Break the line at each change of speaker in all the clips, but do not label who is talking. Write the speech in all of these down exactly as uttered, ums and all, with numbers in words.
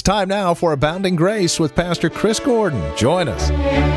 time now for Abounding Grace with Pastor Chris Gordon. Join us.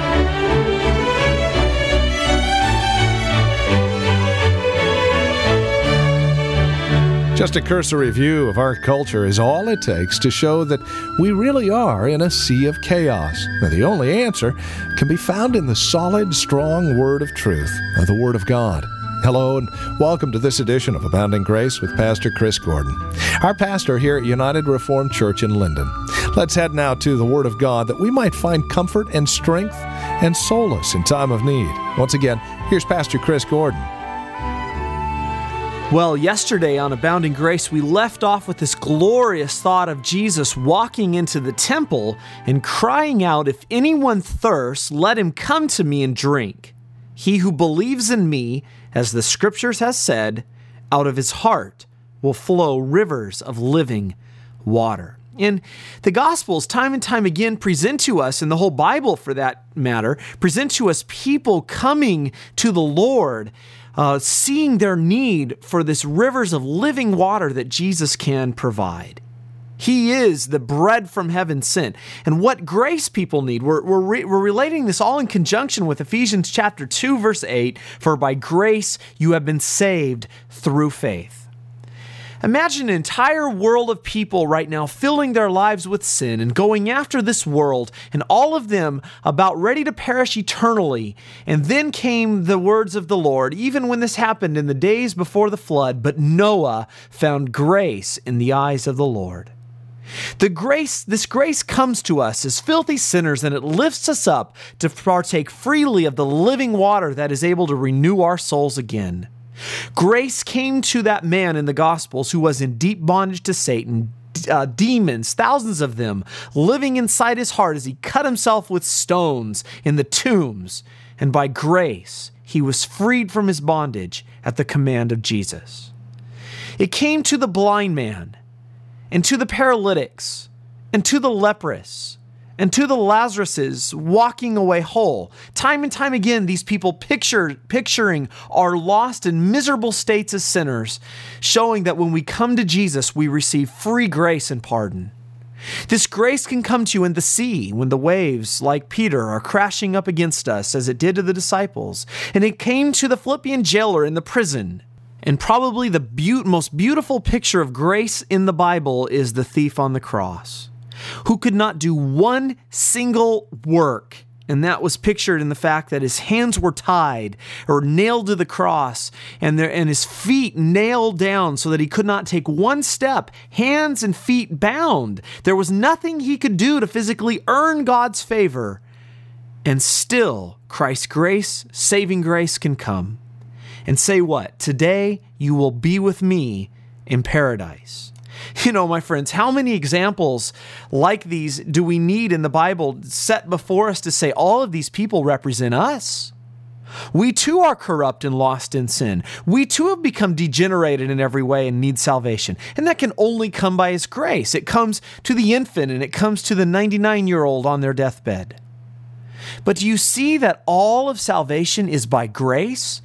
Just a cursory view of our culture is all it takes to show that we really are in a sea of chaos. Now, the only answer can be found in the solid, strong word of truth, the Word of God. Hello and welcome to this edition of Abounding Grace with Pastor Chris Gordon, our pastor here at United Reformed Church in Linden. Let's head now to the Word of God that we might find comfort and strength and solace in time of need. Once again, here's Pastor Chris Gordon.
Well, yesterday on Abounding Grace, we left off with this glorious thought of Jesus walking into the temple and crying out, "If anyone thirsts, let him come to me and drink. He who believes in me, as the Scriptures has said, out of his heart will flow rivers of living water." And the Gospels, time and time again, present to us, and the whole Bible for that matter, present to us people coming to the Lord, uh, seeing their need for this rivers of living water that Jesus can provide. He is the bread from heaven sent. And what grace people need, we're, we're, re- we're relating this all in conjunction with Ephesians chapter two, verse eight, "For by grace you have been saved through faith." Imagine an entire world of people right now filling their lives with sin and going after this world, and all of them about ready to perish eternally. And then came the words of the Lord, even when this happened in the days before the flood, but Noah found grace in the eyes of the Lord. The grace, this grace comes to us as filthy sinners, and it lifts us up to partake freely of the living water that is able to renew our souls again. Grace came to that man in the Gospels who was in deep bondage to Satan, uh, demons, thousands of them, living inside his heart as he cut himself with stones in the tombs. And by grace, he was freed from his bondage at the command of Jesus. It came to the blind man, and to the paralytics, and to the leprous, and to the Lazaruses walking away whole. Time and time again, these people picture, picturing our lost and miserable states as sinners, showing that when we come to Jesus, we receive free grace and pardon. This grace can come to you in the sea when the waves, like Peter, are crashing up against us, as it did to the disciples. And it came to the Philippian jailer in the prison. And probably the be- most beautiful picture of grace in the Bible is the thief on the cross, who could not do one single work. And that was pictured in the fact that his hands were tied or nailed to the cross, and, there, and his feet nailed down so that he could not take one step, hands and feet bound. There was nothing he could do to physically earn God's favor. And still, Christ's grace, saving grace, can come and say what? Today you will be with me in paradise. You know, my friends, how many examples like these do we need in the Bible set before us to say all of these people represent us? We too are corrupt and lost in sin. We too have become degenerated in every way and need salvation. And that can only come by His grace. It comes to the infant and it comes to the ninety-nine-year-old on their deathbed. But do you see that all of salvation is by grace?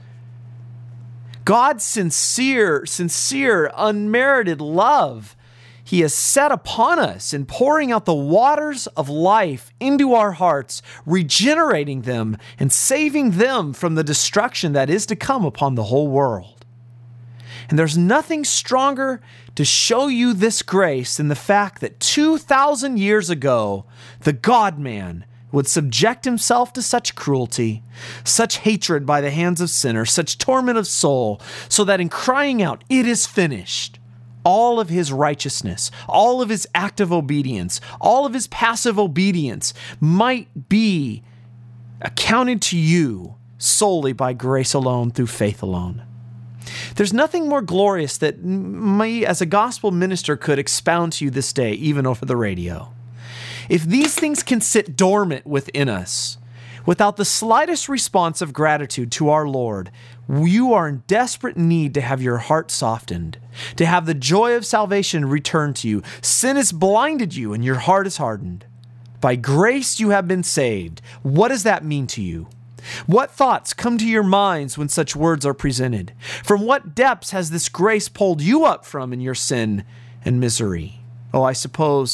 God's sincere, sincere, unmerited love He has set upon us in pouring out the waters of life into our hearts, regenerating them and saving them from the destruction that is to come upon the whole world. And there's nothing stronger to show you this grace than the fact that two thousand years ago, the God-man would subject himself to such cruelty, such hatred by the hands of sinners, such torment of soul, so that in crying out, "It is finished," all of his righteousness, all of his active obedience, all of his passive obedience might be accounted to you solely by grace alone, through faith alone. There's nothing more glorious that me as a gospel minister could expound to you this day, even over the radio. If these things can sit dormant within us, without the slightest response of gratitude to our Lord, you are in desperate need to have your heart softened, to have the joy of salvation returned to you. Sin has blinded you and your heart is hardened. By grace you have been saved. What does that mean to you? What thoughts come to your minds when such words are presented? From what depths has this grace pulled you up from in your sin and misery? Oh, I suppose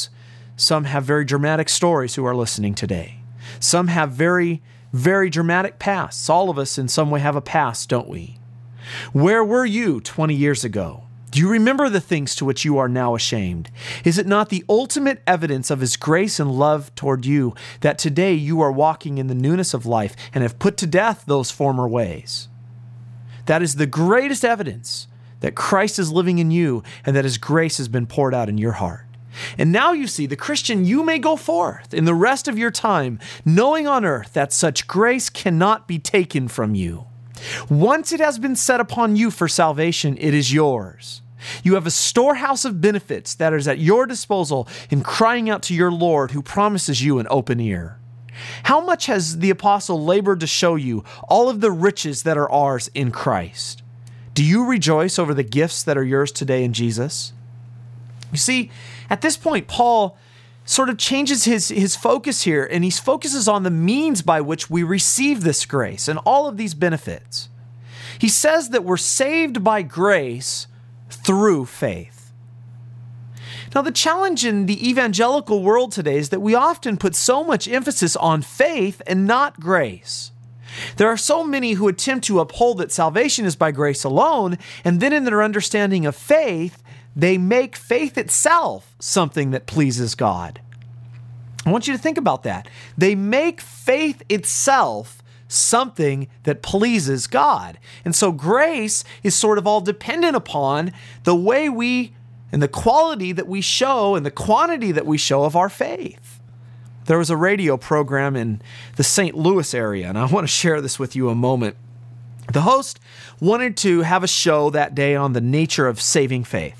Some have very dramatic stories who are listening today. Some have very, very dramatic pasts. All of us in some way have a past, don't we? Where were you twenty years ago? Do you remember the things to which you are now ashamed? Is it not the ultimate evidence of His grace and love toward you that today you are walking in the newness of life and have put to death those former ways? That is the greatest evidence that Christ is living in you and that His grace has been poured out in your heart. And now you see, the Christian, you may go forth in the rest of your time, knowing on earth that such grace cannot be taken from you. Once it has been set upon you for salvation, it is yours. You have a storehouse of benefits that is at your disposal in crying out to your Lord who promises you an open ear. How much has the apostle labored to show you all of the riches that are ours in Christ? Do you rejoice over the gifts that are yours today in Jesus? You see, at this point, Paul sort of changes his, his focus here, and he focuses on the means by which we receive this grace and all of these benefits. He says that we're saved by grace through faith. Now, the challenge in the evangelical world today is that we often put so much emphasis on faith and not grace. There are so many who attempt to uphold that salvation is by grace alone, and then in their understanding of faith, they make faith itself something that pleases God. I want you to think about that. They make faith itself something that pleases God. And so grace is sort of all dependent upon the way we, and the quality that we show, and the quantity that we show of our faith. There was a radio program in the Saint Louis area, and I want to share this with you a moment. The host wanted to have a show that day on the nature of saving faith.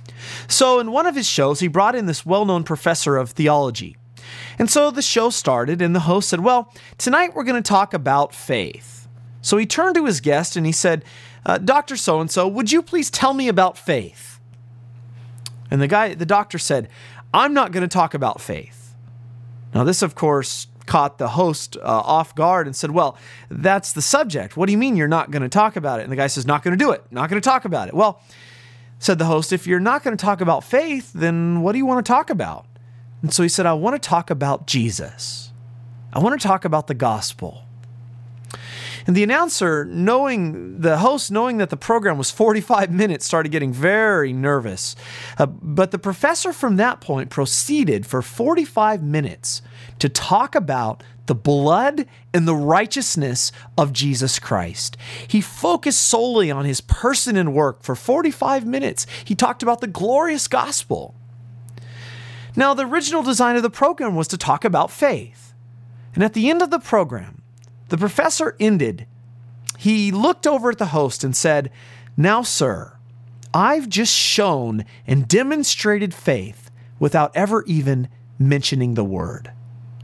So in one of his shows, he brought in this well-known professor of theology. And so the show started, and the host said, well, tonight we're going to talk about faith. So he turned to his guest and he said, uh, Doctor So-and-so, would you please tell me about faith? And the guy, the doctor said, I'm not going to talk about faith. Now this, of course, caught the host uh, off guard and said, well, that's the subject. What do you mean you're not going to talk about it? And the guy says, not going to do it. Not going to talk about it. Well, said the host, if you're not going to talk about faith, then what do you want to talk about? And so he said, I want to talk about Jesus. I want to talk about the gospel. And the announcer, knowing, the host, knowing that the program was forty-five minutes, started getting very nervous. Uh, but the professor from that point proceeded for forty-five minutes to talk about the blood and the righteousness of Jesus Christ. He focused solely on His person and work for forty-five minutes. He talked about the glorious gospel. Now, the original design of the program was to talk about faith. And at the end of the program, the professor ended. He looked over at the host and said, now, sir, I've just shown and demonstrated faith without ever even mentioning the word.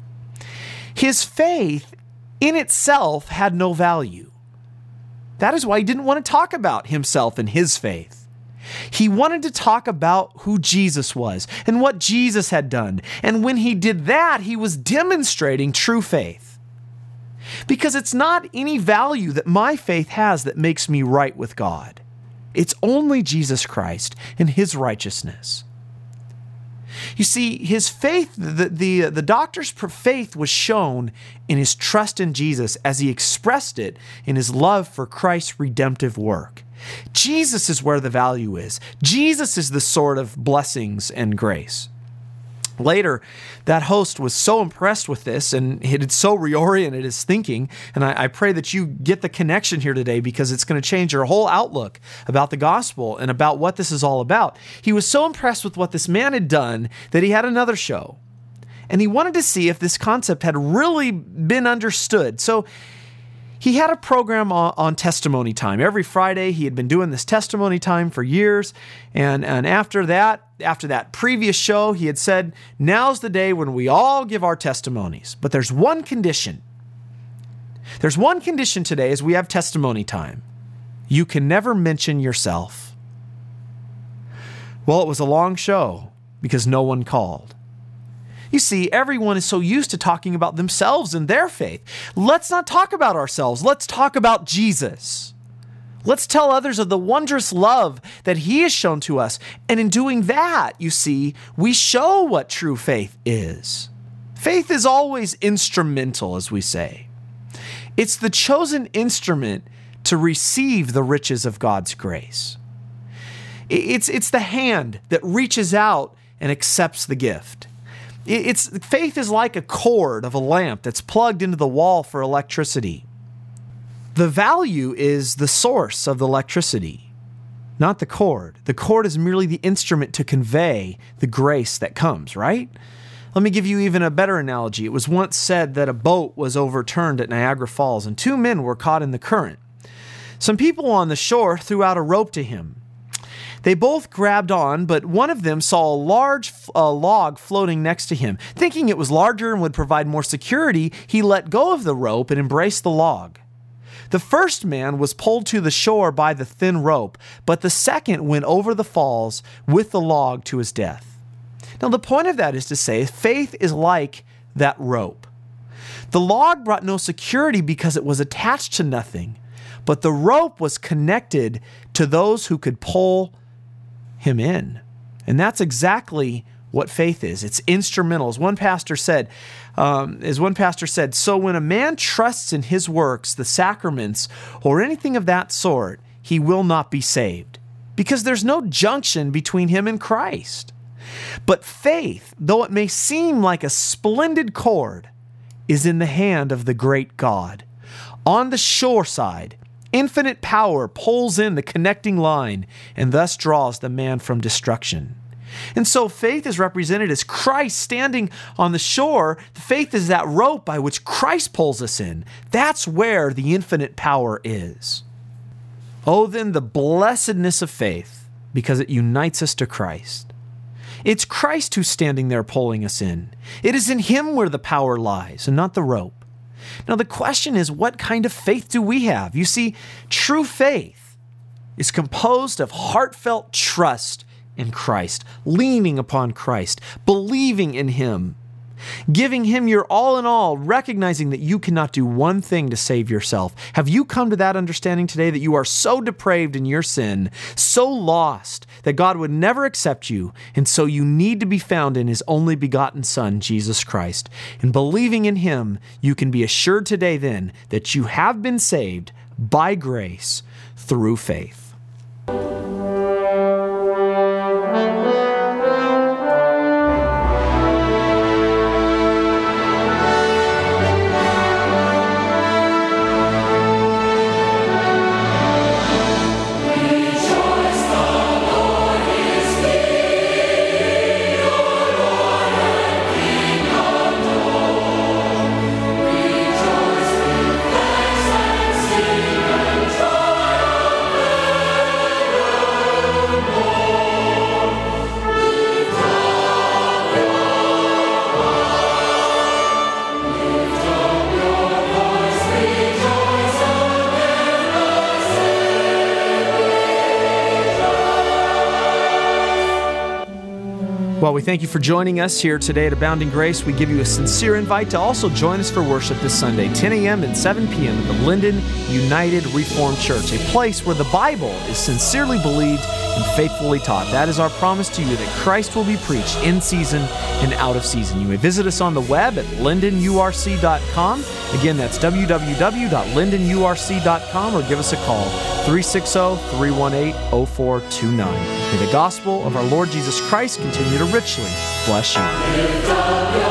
His faith in itself had no value. That is why he didn't want to talk about himself and his faith. He wanted to talk about who Jesus was and what Jesus had done. And when he did that, he was demonstrating true faith. Because it's not any value that my faith has that makes me right with God. It's only Jesus Christ and His righteousness. You see, his faith, the, the, the doctor's faith was shown in his trust in Jesus as he expressed it in his love for Christ's redemptive work. Jesus is where the value is. Jesus is the sort of blessings and grace. Later, that host was so impressed with this, and it had so reoriented his thinking, and I, I pray that you get the connection here today because it's going to change your whole outlook about the gospel and about what this is all about. He was so impressed with what this man had done that he had another show, and he wanted to see if this concept had really been understood. So he had a program on, on testimony time. Every Friday, he had been doing this testimony time for years. And, and after that, after that previous show, he had said, now's the day when we all give our testimonies. But there's one condition. There's one condition today as we have testimony time. You can never mention yourself. Well, it was a long show because no one called. You see, everyone is so used to talking about themselves and their faith. Let's not talk about ourselves. Let's talk about Jesus. Let's tell others of the wondrous love that he has shown to us. And in doing that, you see, we show what true faith is. Faith is always instrumental, as we say. It's the chosen instrument to receive the riches of God's grace. It's, it's the hand that reaches out and accepts the gift. It's, faith is like a cord of a lamp that's plugged into the wall for electricity. The value is the source of the electricity, not the cord. The cord is merely the instrument to convey the grace that comes, right? Let me give you even a better analogy. It was once said that a boat was overturned at Niagara Falls and two men were caught in the current. Some people on the shore threw out a rope to him. They both grabbed on, but one of them saw a large uh, log floating next to him. Thinking it was larger and would provide more security, he let go of the rope and embraced the log. The first man was pulled to the shore by the thin rope, but the second went over the falls with the log to his death. Now, the point of that is to say, faith is like that rope. The log brought no security because it was attached to nothing, but the rope was connected to those who could pull him in. And that's exactly what faith is. It's instrumental. As one pastor said, um, as one pastor said, so when a man trusts in his works, the sacraments, or anything of that sort, he will not be saved, because there's no junction between him and Christ. But faith, though it may seem like a splendid cord, is in the hand of the great God. On the shore side, infinite power pulls in the connecting line and thus draws the man from destruction. And so faith is represented as Christ standing on the shore. Faith is that rope by which Christ pulls us in. That's where the infinite power is. Oh, then the blessedness of faith, because it unites us to Christ. It's Christ who's standing there pulling us in. It is in him where the power lies and not the rope. Now, the question is, what kind of faith do we have? You see, true faith is composed of heartfelt trust in Christ, leaning upon Christ, believing in him, giving him your all in all, recognizing that you cannot do one thing to save yourself. Have you come to that understanding today that you are so depraved in your sin, so lost, that God would never accept you, and so you need to be found in his only begotten Son, Jesus Christ? And believing in him, you can be assured today then that you have been saved by grace through faith. Well, we thank you for joining us here today at Abounding Grace. We give you a sincere invite to also join us for worship this Sunday, ten a.m. and seven p.m. at the Linden United Reformed Church, a place where the Bible is sincerely believed and faithfully taught. That is our promise to you, that Christ will be preached in season and out of season. You may visit us on the web at linden u r c dot com. Again, that's w w w dot linden u r c dot com, or give us a call, three six zero, three one eight, zero four two nine. May the gospel of our Lord Jesus Christ continue to richly bless you.